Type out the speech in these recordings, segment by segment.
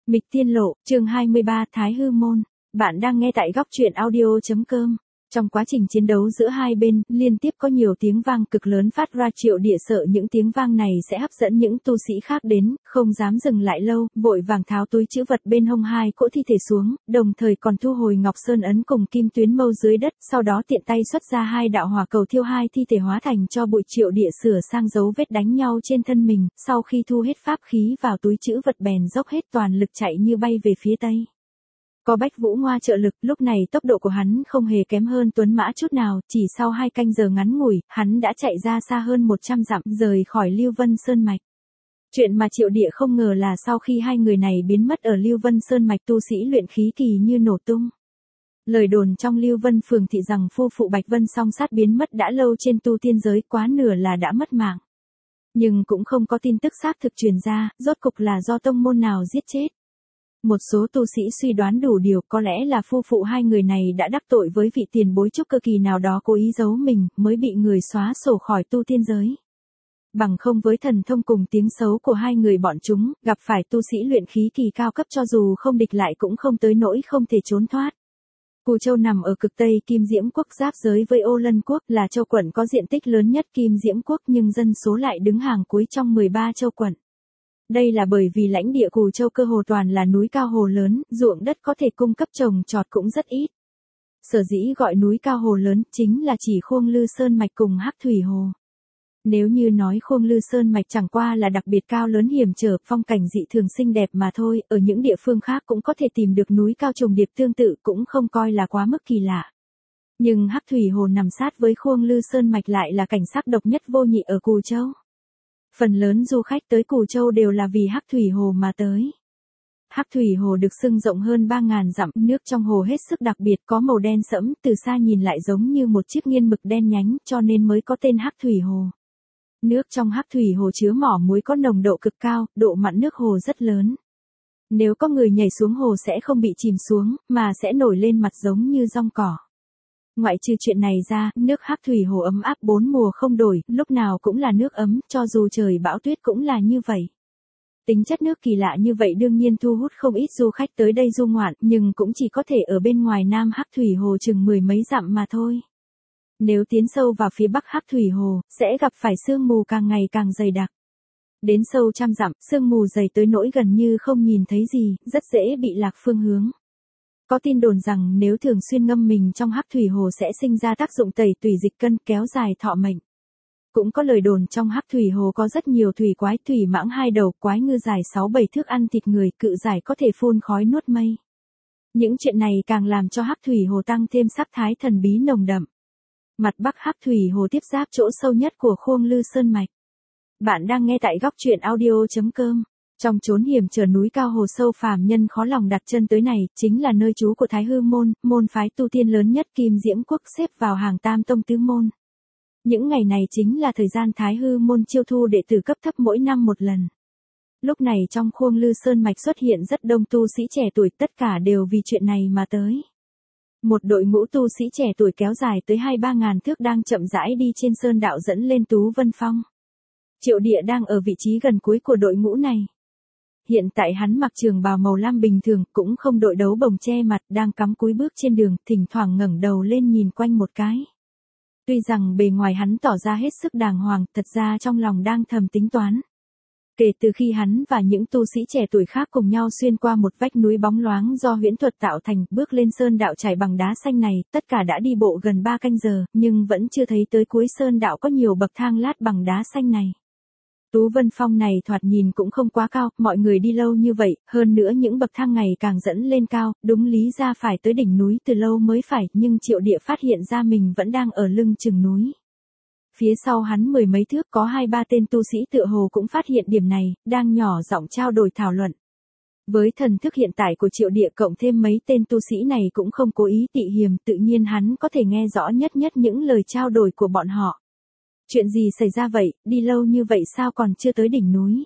Mịch Tiên Lộ, chương 23, Thái Hư Môn. Bạn đang nghe tại góc truyện audio.com. Trong quá trình chiến đấu giữa hai bên, liên tiếp có nhiều tiếng vang cực lớn phát ra. Triệu Địa sợ những tiếng vang này sẽ hấp dẫn những tu sĩ khác đến, không dám dừng lại lâu, vội vàng tháo túi trữ vật bên hông hai cỗ thi thể xuống, đồng thời còn thu hồi Ngọc Sơn ấn cùng Kim Tuyến Mâu dưới đất, sau đó tiện tay xuất ra hai đạo hỏa cầu thiêu hai thi thể hóa thành cho bụi. Triệu Địa sửa sang dấu vết đánh nhau trên thân mình, sau khi thu hết pháp khí vào túi trữ vật bèn dốc hết toàn lực chạy như bay về phía tây. Có Bách Vũ Ngoa trợ lực, lúc này tốc độ của hắn không hề kém hơn Tuấn Mã chút nào, chỉ sau 2 canh giờ ngắn ngủi, hắn đã chạy ra xa hơn 100 dặm, rời khỏi Lưu Vân Sơn Mạch. Chuyện mà Triệu Địa không ngờ là sau khi hai người này biến mất ở Lưu Vân Sơn Mạch, tu sĩ luyện khí kỳ như nổ tung. Lời đồn trong Lưu Vân Phường thị rằng phu phụ Bạch Vân Song Sát biến mất đã lâu trên tu tiên giới, quá nửa là đã mất mạng. Nhưng cũng không có tin tức xác thực truyền ra, rốt cục là do tông môn nào giết chết. Một số tu sĩ suy đoán đủ điều, có lẽ là phu phụ hai người này đã đắc tội với vị tiền bối trúc cơ kỳ nào đó cố ý giấu mình, mới bị người xóa sổ khỏi tu tiên giới. Bằng không với thần thông cùng tiếng xấu của hai người bọn chúng, gặp phải tu sĩ luyện khí kỳ cao cấp cho dù không địch lại cũng không tới nỗi không thể trốn thoát. Cù Châu nằm ở cực Tây Kim Diễm Quốc, giáp giới với Ô Lân Quốc, là châu quận có diện tích lớn nhất Kim Diễm Quốc nhưng dân số lại đứng hàng cuối trong 13 châu quận. Đây là bởi vì lãnh địa Cù Châu cơ hồ toàn là núi cao hồ lớn, ruộng đất có thể cung cấp trồng trọt cũng rất ít. Sở dĩ gọi núi cao hồ lớn chính là chỉ Khuông Lư Sơn Mạch cùng Hắc Thủy Hồ. Nếu như nói Khuông Lư Sơn Mạch chẳng qua là đặc biệt cao lớn hiểm trở, phong cảnh dị thường xinh đẹp mà thôi, ở những địa phương khác cũng có thể tìm được núi cao trùng điệp tương tự, cũng không coi là quá mức kỳ lạ. Nhưng Hắc Thủy Hồ nằm sát với Khuông Lư Sơn Mạch lại là cảnh sắc độc nhất vô nhị ở Cù Châu. Phần lớn du khách tới Cù Châu đều là vì Hắc Thủy Hồ mà tới. Hắc Thủy Hồ được xưng rộng hơn 3.000 dặm, nước trong hồ hết sức đặc biệt, có màu đen sẫm, từ xa nhìn lại giống như một chiếc nghiên mực đen nhánh, cho nên mới có tên Hắc Thủy Hồ. Nước trong Hắc Thủy Hồ chứa mỏ muối có nồng độ cực cao, độ mặn nước hồ rất lớn. Nếu có người nhảy xuống hồ sẽ không bị chìm xuống, mà sẽ nổi lên mặt giống như giong cỏ. Ngoại trừ chuyện này ra, nước Hắc Thủy Hồ ấm áp 4 mùa không đổi, lúc nào cũng là nước ấm, cho dù trời bão tuyết cũng là như vậy. Tính chất nước kỳ lạ như vậy đương nhiên thu hút không ít du khách tới đây du ngoạn, nhưng cũng chỉ có thể ở bên ngoài Nam Hắc Thủy Hồ chừng 10 mấy dặm mà thôi. Nếu tiến sâu vào phía Bắc Hắc Thủy Hồ, sẽ gặp phải sương mù càng ngày càng dày đặc. Đến sâu trăm dặm, sương mù dày tới nỗi gần như không nhìn thấy gì, rất dễ bị lạc phương hướng. Có tin đồn rằng nếu thường xuyên ngâm mình trong Hắc Thủy Hồ sẽ sinh ra tác dụng tẩy tủy dịch cân, kéo dài thọ mệnh. Cũng có lời đồn trong Hắc Thủy Hồ có rất nhiều thủy quái, thủy mãng 2 đầu, quái ngư dài 6-7 thước ăn thịt người, cự giải có thể phun khói nuốt mây. Những chuyện này càng làm cho Hắc Thủy Hồ tăng thêm sắc thái thần bí nồng đậm. Mặt Bắc Hắc Thủy Hồ tiếp giáp chỗ sâu nhất của Khuông Lư Sơn Mạch. Bạn đang nghe tại góc truyện audio.com. Trong chốn hiểm trở núi cao hồ sâu phàm nhân khó lòng đặt chân tới này, chính là nơi trú của Thái Hư Môn, môn phái tu tiên lớn nhất Kim Diễm Quốc, xếp vào hàng tam tông tứ môn. Những ngày này chính là thời gian Thái Hư Môn chiêu thu đệ tử cấp thấp mỗi năm một lần. Lúc này trong Khuông Lư Sơn Mạch xuất hiện rất đông tu sĩ trẻ tuổi, tất cả đều vì chuyện này mà tới. Một đội ngũ tu sĩ trẻ tuổi kéo dài tới 2-3 ngàn thước đang chậm rãi đi trên sơn đạo dẫn lên Tú Vân Phong. Triệu Địa đang ở vị trí gần cuối của đội ngũ này. Hiện tại hắn mặc trường bào màu lam bình thường, cũng không đội đấu bồng che mặt, đang cắm cúi bước trên đường, thỉnh thoảng ngẩng đầu lên nhìn quanh một cái. Tuy rằng bề ngoài hắn tỏ ra hết sức đàng hoàng, thật ra trong lòng đang thầm tính toán. Kể từ khi hắn và những tu sĩ trẻ tuổi khác cùng nhau xuyên qua một vách núi bóng loáng do huyễn thuật tạo thành, bước lên sơn đạo trải bằng đá xanh này, tất cả đã đi bộ gần 3 canh giờ, nhưng vẫn chưa thấy tới cuối sơn đạo có nhiều bậc thang lát bằng đá xanh này. Tú Vân Phong này thoạt nhìn cũng không quá cao, mọi người đi lâu như vậy, hơn nữa những bậc thang ngày càng dẫn lên cao, đúng lý ra phải tới đỉnh núi từ lâu mới phải, nhưng Triệu Địa phát hiện ra mình vẫn đang ở lưng chừng núi. Phía sau hắn 10 mấy thước có 2-3 tên tu sĩ tựa hồ cũng phát hiện điểm này, đang nhỏ giọng trao đổi thảo luận. Với thần thức hiện tại của Triệu Địa cộng thêm mấy tên tu sĩ này cũng không cố ý tị hiềm, tự nhiên hắn có thể nghe rõ nhất những lời trao đổi của bọn họ. Chuyện gì xảy ra vậy, đi lâu như vậy sao còn chưa tới đỉnh núi?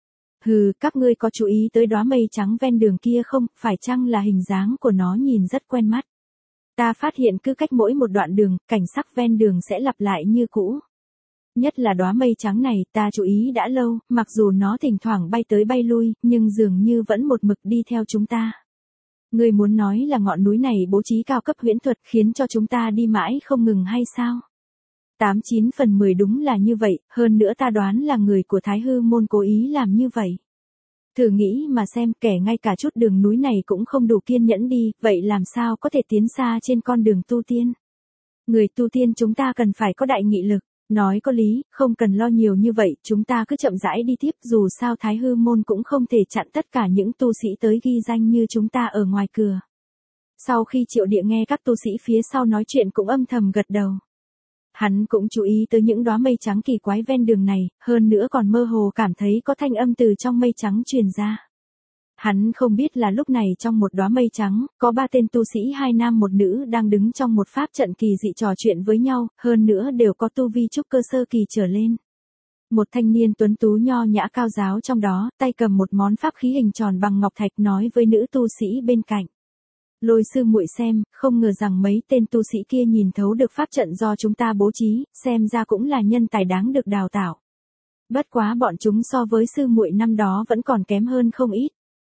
Hừ, các ngươi có chú ý tới đóa mây trắng ven đường kia không, phải chăng là hình dáng của nó nhìn rất quen mắt? Ta phát hiện cứ cách mỗi một đoạn đường, cảnh sắc ven đường sẽ lặp lại như cũ. Nhất là đóa mây trắng này, ta chú ý đã lâu, mặc dù nó thỉnh thoảng bay tới bay lui, nhưng dường như vẫn một mực đi theo chúng ta. Ngươi muốn nói là ngọn núi này bố trí cao cấp huyễn thuật khiến cho chúng ta đi mãi không ngừng hay sao? 89/10 đúng là như vậy, hơn nữa ta đoán là người của Thái Hư môn cố ý làm như vậy. Thử nghĩ mà xem, kẻ ngay cả chút đường núi này cũng không đủ kiên nhẫn đi, vậy làm sao có thể tiến xa trên con đường tu tiên? Người tu tiên chúng ta cần phải có đại nghị lực. Nói có lý, không cần lo nhiều như vậy, chúng ta cứ chậm rãi đi tiếp, dù sao Thái Hư môn cũng không thể chặn tất cả những tu sĩ tới ghi danh như chúng ta ở ngoài cửa. Sau khi Triệu Địa nghe các tu sĩ phía sau nói chuyện cũng âm thầm gật đầu. Hắn cũng chú ý tới những đóa mây trắng kỳ quái ven đường này, hơn nữa còn mơ hồ cảm thấy có thanh âm từ trong mây trắng truyền ra. Hắn không biết là lúc này trong một đóa mây trắng, có 3 tên tu sĩ 2 nam 1 nữ đang đứng trong một pháp trận kỳ dị trò chuyện với nhau, hơn nữa đều có tu vi trúc cơ sơ kỳ trở lên. Một thanh niên tuấn tú nho nhã cao giáo trong đó, tay cầm một món pháp khí hình tròn bằng ngọc thạch nói với nữ tu sĩ bên cạnh. Lôi sư muội xem, không ngờ rằng mấy tên tu sĩ kia nhìn thấu được pháp trận do chúng ta bố trí, xem ra cũng là nhân tài đáng được đào tạo. Bất quá bọn chúng so với sư muội năm đó vẫn còn kém hơn không ít.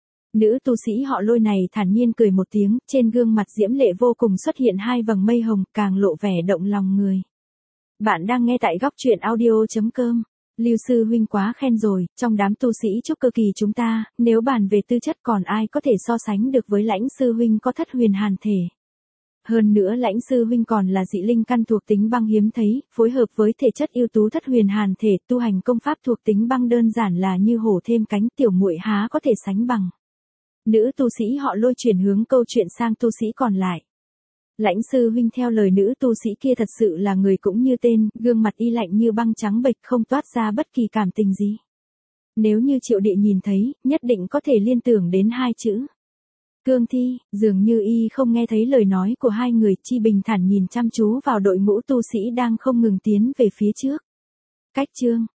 Nữ tu sĩ họ Lôi này thản nhiên cười một tiếng, trên gương mặt diễm lệ vô cùng xuất hiện 2 vầng mây hồng, càng lộ vẻ động lòng người. Bạn đang nghe tại góc truyện audio.com. Lưu sư huynh quá khen rồi, trong đám tu sĩ trúc cơ kỳ chúng ta, nếu bàn về tư chất còn ai có thể so sánh được với Lãnh sư huynh có thất huyền hàn thể. Hơn nữa Lãnh sư huynh còn là dị linh căn thuộc tính băng hiếm thấy, phối hợp với thể chất ưu tú thất huyền hàn thể, tu hành công pháp thuộc tính băng đơn giản là như hổ thêm cánh, tiểu muội há có thể sánh bằng. Nữ tu sĩ họ Lôi chuyển hướng câu chuyện sang tu sĩ còn lại. Lãnh sư huynh theo lời nữ tu sĩ kia thật sự là người cũng như tên, gương mặt y lạnh như băng trắng bệch không toát ra bất kỳ cảm tình gì. Nếu như Triệu Địa nhìn thấy, nhất định có thể liên tưởng đến 2 chữ. Cương thi, dường như y không nghe thấy lời nói của 2 người, chi bình thản nhìn chăm chú vào đội ngũ tu sĩ đang không ngừng tiến về phía trước. Cách chương